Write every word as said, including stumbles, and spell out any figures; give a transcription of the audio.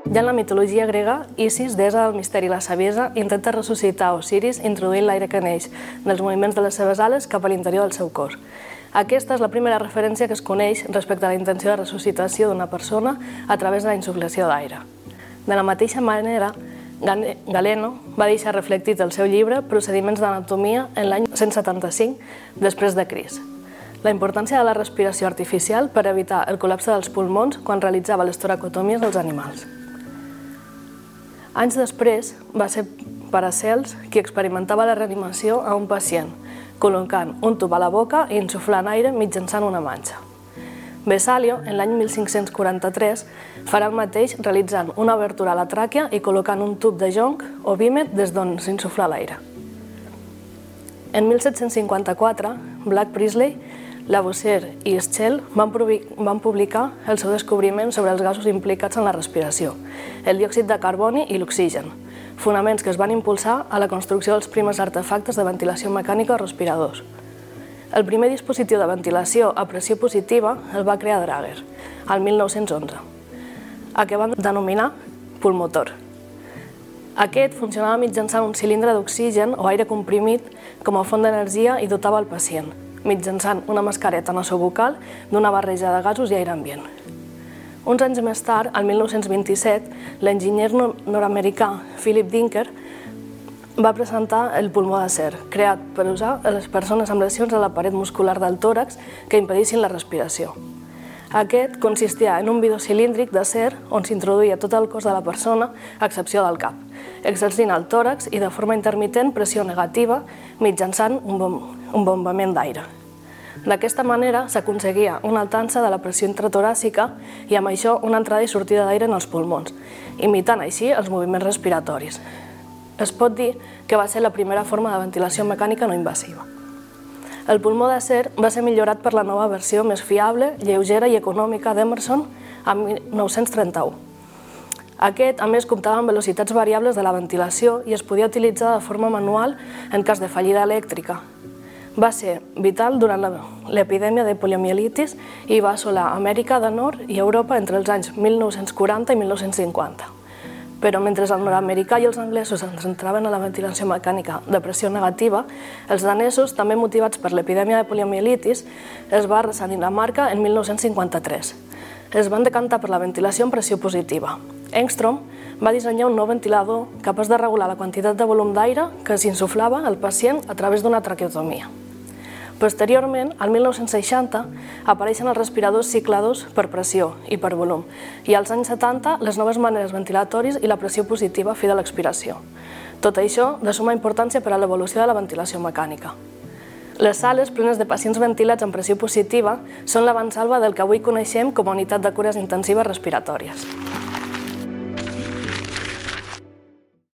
Ja en la mitologia grega, Isis, deessa del misteri i la saviesa, intenta ressuscitar Osiris introduint l'aire que neix dels moviments de les seves ales cap a l'interior del seu cos. Aquesta és la primera referència que es coneix respecte a la intenció de ressuscitació d'una persona a través de la insuflació d'aire. De la mateixa manera, Galeno va deixar reflectit el seu llibre Procediments d'anatomia en l'any cent setanta-cinc després de Crist. La importància de la respiració artificial per evitar el col·lapse dels pulmons quan realitzava les toracotomies dels animals. Anys després, va ser Paracels qui experimentava la reanimació a un pacient, col·locant un tub a la boca i insuflant aire mitjançant una manxa. Vesalio, en l'any mil cinc-cents quaranta-tres, farà el mateix realitzant una obertura a la tràquea i col·locant un tub de jonc o vímet des d'on s'insufla l'aire. En mil set-cents cinquanta-quatre, Black Priestley, Lavoisier i Schell van publicar el seu descobriment sobre els gasos implicats en la respiració, el diòxid de carboni i l'oxigen, fonaments que es van impulsar a la construcció dels primers artefactes de ventilació mecànica o respiradors. El primer dispositiu de ventilació a pressió positiva el va crear Drager, al mil nou-cents onze, a què van denominar pulmotor. Aquest funcionava mitjançant un cilindre d'oxigen o aire comprimit com a font d'energia i dotava el pacient, mitjançant una mascareta nasobucal d'una barreja de gasos i aire ambient. Uns anys més tard, el mil nou-cents vint-i-set, l'enginyer nord-americà Philip Dinker va presentar el pulmó d'acer, creat per usar a les persones amb lesions a la paret muscular del tòrax que impedissin la respiració. Aquest consistia en un bidó cilíndric d'acer on s'introduïa tot el cos de la persona, a excepció del cap, exercint al tòrax i de forma intermitent pressió negativa mitjançant un bombament d'aire. D'aquesta manera s'aconseguia una altança de la pressió intratoràcica i amb això una entrada i sortida d'aire en els pulmons, imitant així els moviments respiratoris. Es pot dir que va ser la primera forma de ventilació mecànica no invasiva. El pulmó d'acer va ser millorat per la nova versió més fiable, lleugera i econòmica d'Emerson en mil nou-cents trenta-u. Aquest, a més, comptava amb velocitats variables de la ventilació i es podia utilitzar de forma manual en cas de fallida elèctrica. Va ser vital durant l'epidèmia de poliomielitis i va assolar Amèrica del Nord i Europa entre els anys mil nou-cents quaranta i mil nou-cents cinquanta. Però mentre el nord-americà i els anglesos es centraven en la ventilació mecànica de pressió negativa, els danesos, també motivats per l'epidèmia de poliomielitis, es va arrasar Dinamarca en mil nou-cents cinquanta-tres. Es van decantar per la ventilació en pressió positiva. Engstrom va dissenyar un nou ventilador capaç de regular la quantitat de volum d'aire que s'insuflava al pacient a través d'una traqueotomia. Posteriorment, al mil nou-cents seixanta, apareixen els respiradors cicladors per pressió i per volum, i als anys setanta, les noves maneres ventilatoris i la pressió positiva fi de l'expiració. Tot això de suma importància per a l'evolució de la ventilació mecànica. Les sales plenes de pacients ventilats amb pressió positiva són l'avansalva del que avui coneixem com a unitat de cures intensives respiratòries.